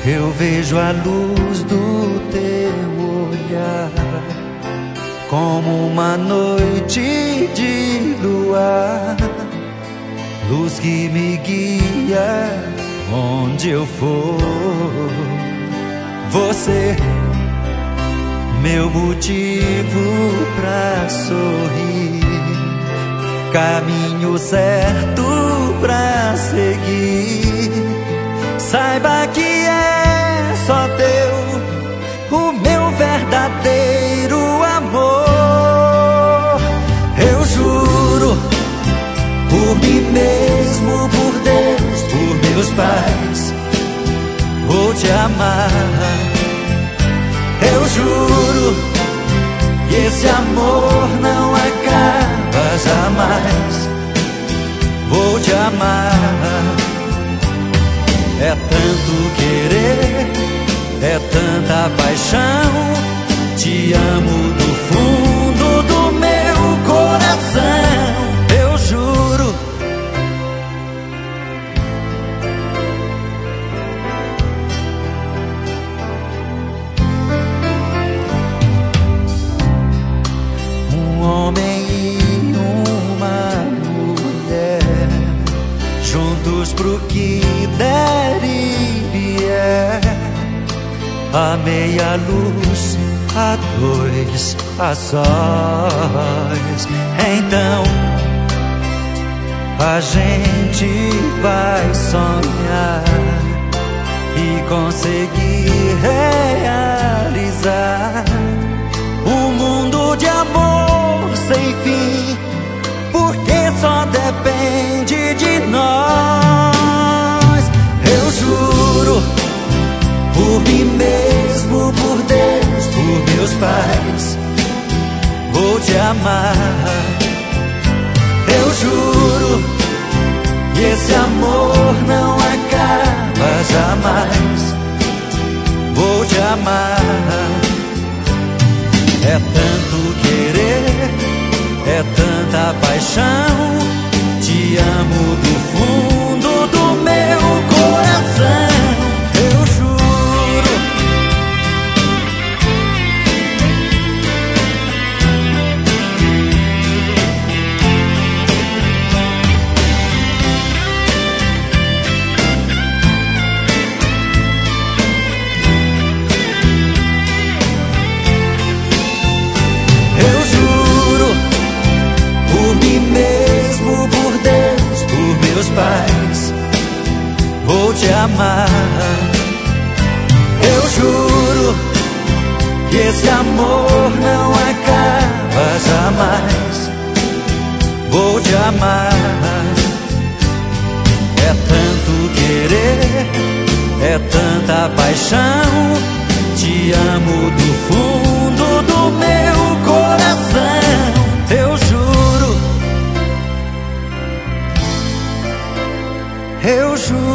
Eu vejo a luz do teu olhar como uma noite de luar, luz que me guia onde eu for. Você, meu motivo pra sorrir, caminho certo pra seguir. Saiba que é só teu o meu verdadeiro amor. Eu juro por mim mesmo, por Deus, por meus pais, vou te amar. Eu juro que esse amor não acaba jamais. Vou te amar. É tanto querer, é tanta paixão. Te amo do fundo do meu coração. Eu juro. Um homem e uma mulher, juntos pro que der e vier, a meia luz, a dois, a sós. Então a gente vai sonhar e conseguir realizar um mundo de amor sem fim, porque só depende de nós. Eu juro por mim mesmo, por Deus, por meus pais, vou te amar. Eu juro que esse amor não acaba jamais. Vou te amar. É tanto querer, é tanta paixão. Te amo do fundo do meu coração. Eu juro. Eu juro por mim mesmo, por Deus, por meus pais, vou te amar. Eu juro que esse amor não acaba jamais. Vou te amar. É tanto querer, é tanta paixão. Te amo do fundo do meu coração. Eu juro. Eu juro.